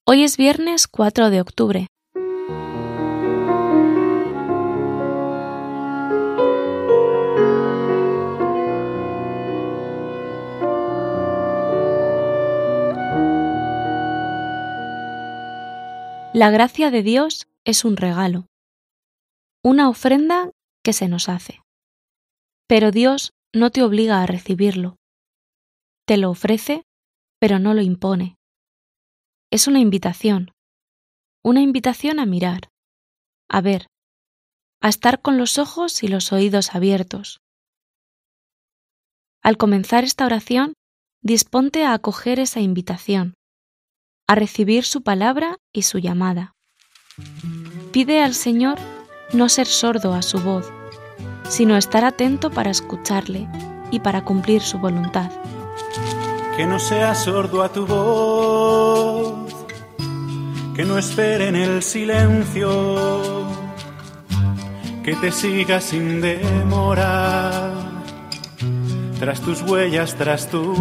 Hoy es viernes 4 de octubre. La gracia de Dios es un regalo, una ofrenda que se nos hace. Pero Dios no te obliga a recibirlo. Te lo ofrece, pero no lo impone. Es una invitación a mirar, a ver, a estar con los ojos y los oídos abiertos. Al comenzar esta oración, disponte a acoger esa invitación, a recibir su palabra y su llamada. Pide al Señor no ser sordo a su voz, sino estar atento para escucharle y para cumplir su voluntad. Que no sea sordo a tu voz, que no espere en el silencio, que te siga sin demora, tras tus huellas, tras tu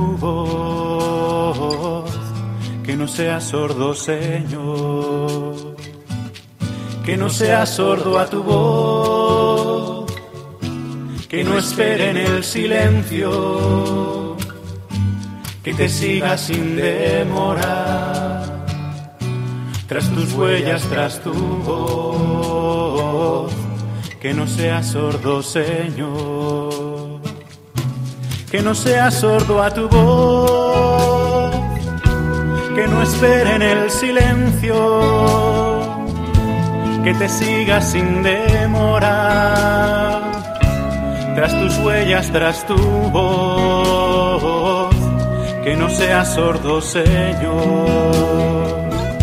voz. Que no sea sordo, Señor, que no sea sordo a tu voz, que no espere en el silencio, que te siga sin demora, tras tus huellas, tras tu voz. Que no sea sordo, Señor, que no sea sordo a tu voz, que no espere en el silencio, que te siga sin demora, tras tus huellas, tras tu voz. Que no sea sordo, Señor.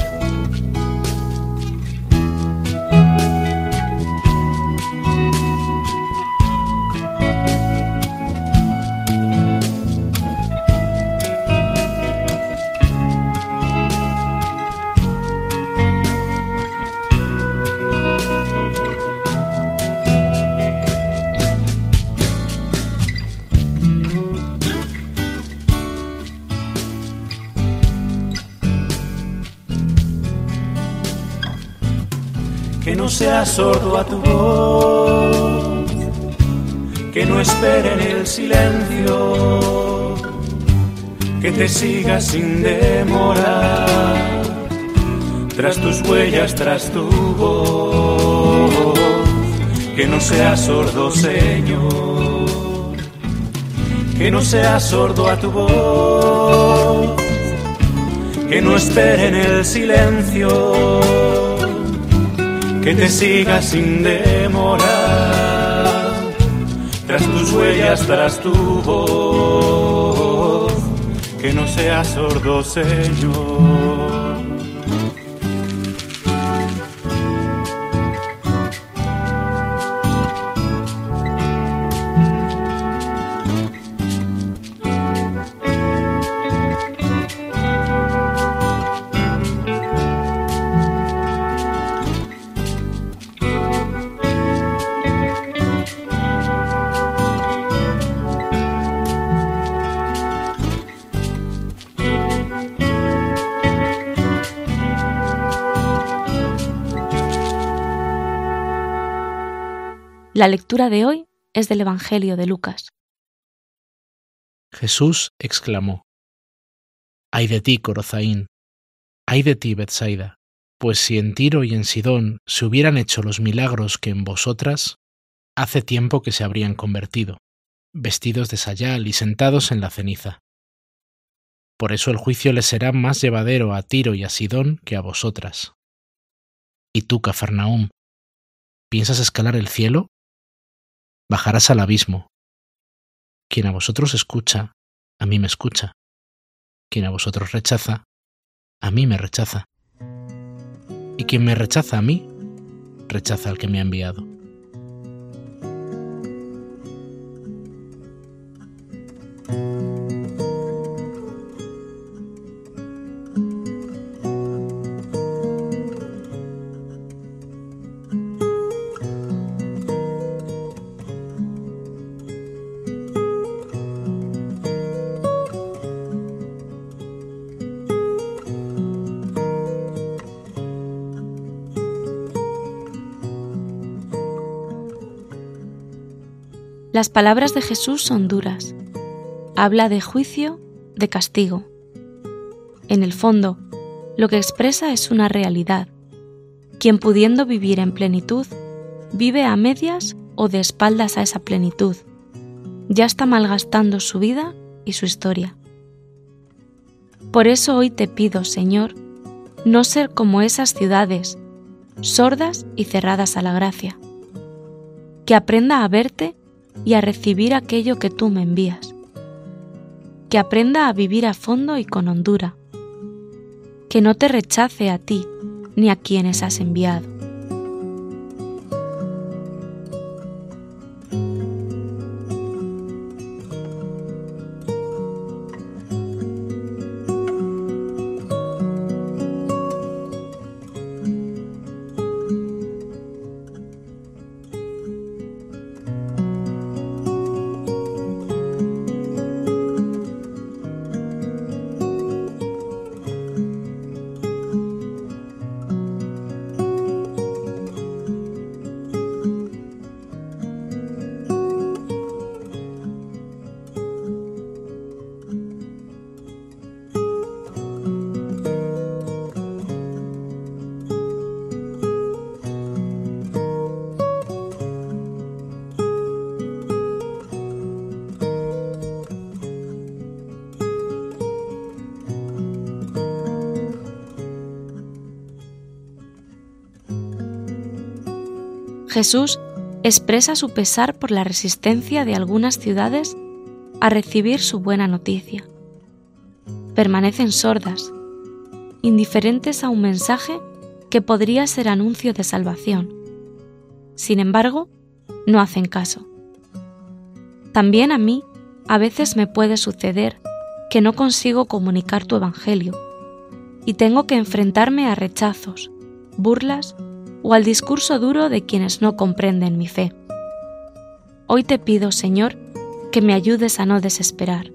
Que no sea sordo a tu voz, que no espere en el silencio, que te siga sin demora, tras tus huellas, tras tu voz. Que no sea sordo, Señor, que no sea sordo a tu voz, que no espere en el silencio, que te siga sin demora, tras tus huellas, tras tu voz. Que no sea sordo, Señor. La lectura de hoy es del Evangelio de Lucas. Jesús exclamó: ¡Ay de ti, Corozaín! ¡Ay de ti, Betsaida! Pues si en Tiro y en Sidón se hubieran hecho los milagros que en vosotras, hace tiempo que se habrían convertido, vestidos de sayal y sentados en la ceniza. Por eso el juicio les será más llevadero a Tiro y a Sidón que a vosotras. ¿Y tú, Cafarnaúm, piensas escalar el cielo? Bajarás al abismo. Quien a vosotros escucha, a mí me escucha. Quien a vosotros rechaza, a mí me rechaza. Y quien me rechaza a mí, rechaza al que me ha enviado. Las palabras de Jesús son duras. Habla de juicio, de castigo. En el fondo, lo que expresa es una realidad. Quien pudiendo vivir en plenitud, vive a medias o de espaldas a esa plenitud. Ya está malgastando su vida y su historia. Por eso hoy te pido, Señor, no ser como esas ciudades, sordas y cerradas a la gracia. Que aprenda a verte y a recibir aquello que tú me envías. Que aprenda a vivir a fondo y con hondura. Que no te rechace a ti ni a quienes has enviado. Jesús expresa su pesar por la resistencia de algunas ciudades a recibir su buena noticia. Permanecen sordas, indiferentes a un mensaje que podría ser anuncio de salvación. Sin embargo, no hacen caso. También a mí a veces me puede suceder que no consigo comunicar tu evangelio y tengo que enfrentarme a rechazos, burlas o al discurso duro de quienes no comprenden mi fe. Hoy te pido, Señor, que me ayudes a no desesperar.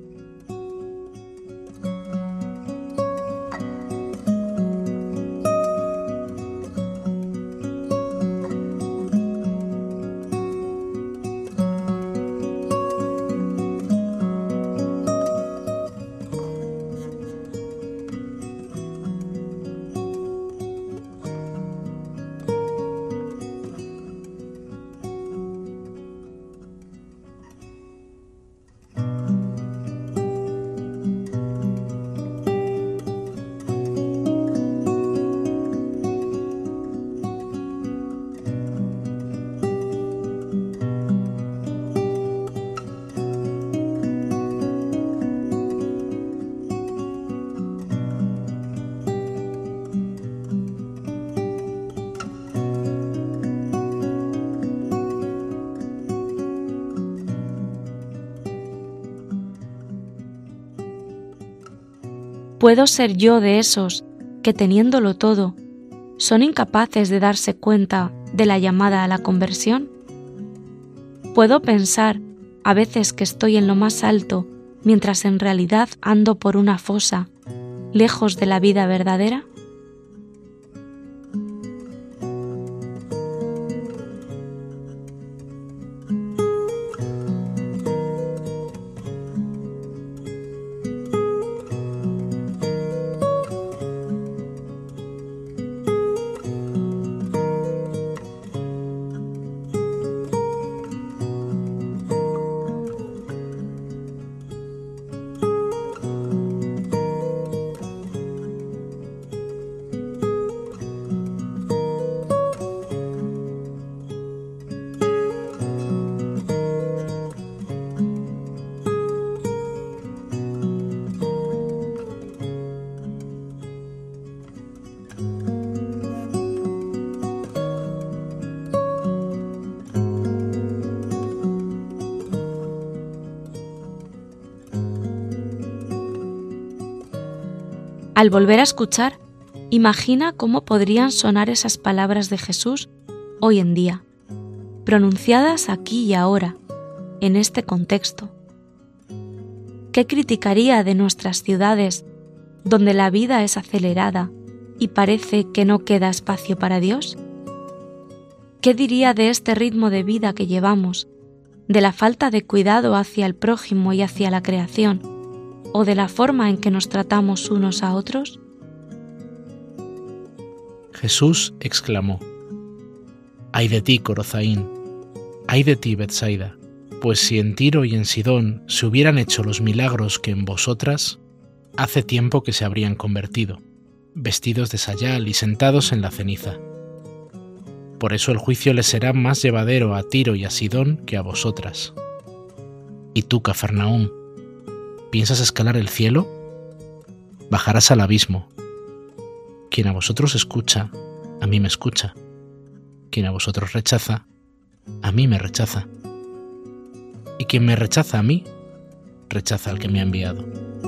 ¿Puedo ser yo de esos que, teniéndolo todo, son incapaces de darse cuenta de la llamada a la conversión? ¿Puedo pensar a veces que estoy en lo más alto mientras en realidad ando por una fosa, lejos de la vida verdadera? Al volver a escuchar, imagina cómo podrían sonar esas palabras de Jesús hoy en día, pronunciadas aquí y ahora, en este contexto. ¿Qué criticaría de nuestras ciudades, donde la vida es acelerada y parece que no queda espacio para Dios? ¿Qué diría de este ritmo de vida que llevamos, de la falta de cuidado hacia el prójimo y hacia la creación, o de la forma en que nos tratamos unos a otros? Jesús exclamó: ¡Ay de ti, Corozaín! ¡Ay de ti, Betsaida! Pues si en Tiro y en Sidón se hubieran hecho los milagros que en vosotras, hace tiempo que se habrían convertido, vestidos de sayal y sentados en la ceniza. Por eso el juicio les será más llevadero a Tiro y a Sidón que a vosotras. ¿Y tú, Cafarnaúm, piensas escalar el cielo? Bajarás al abismo. Quien a vosotros escucha, a mí me escucha. Quien a vosotros rechaza, a mí me rechaza. Y quien me rechaza a mí, rechaza al que me ha enviado.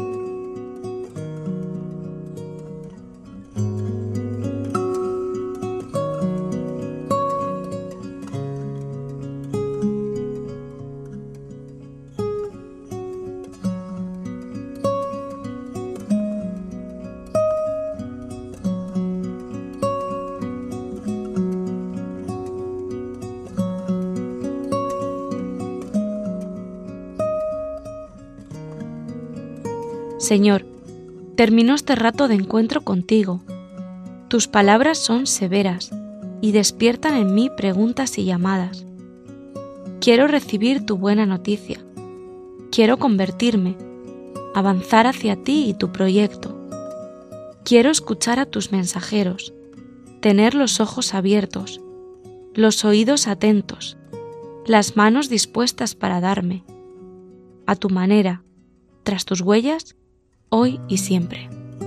Señor, terminó este rato de encuentro contigo. Tus palabras son severas y despiertan en mí preguntas y llamadas. Quiero recibir tu buena noticia. Quiero convertirme, avanzar hacia ti y tu proyecto. Quiero escuchar a tus mensajeros, tener los ojos abiertos, los oídos atentos, las manos dispuestas para darme, a tu manera, tras tus huellas, hoy y siempre.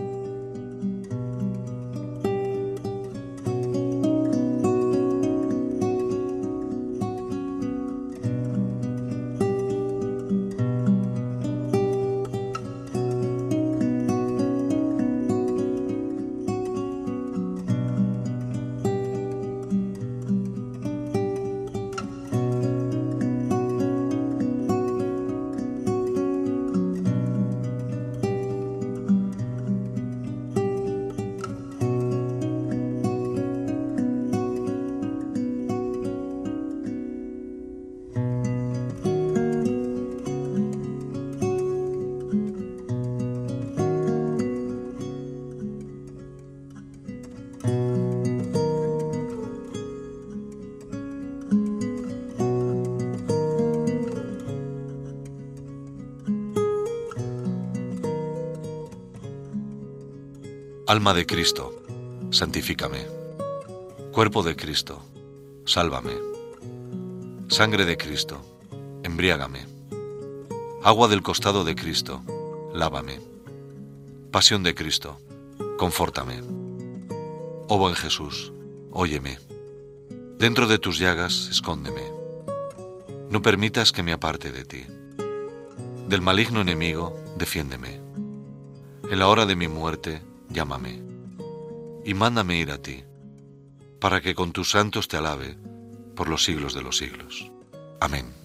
Alma de Cristo, santifícame. Cuerpo de Cristo, sálvame. Sangre de Cristo, embriágame. Agua del costado de Cristo, lávame. Pasión de Cristo, confórtame. Oh buen Jesús, óyeme. Dentro de tus llagas, escóndeme. No permitas que me aparte de ti. Del maligno enemigo, defiéndeme. En la hora de mi muerte, llámame. Y mándame ir a ti, para que con tus santos te alabe por los siglos de los siglos. Amén.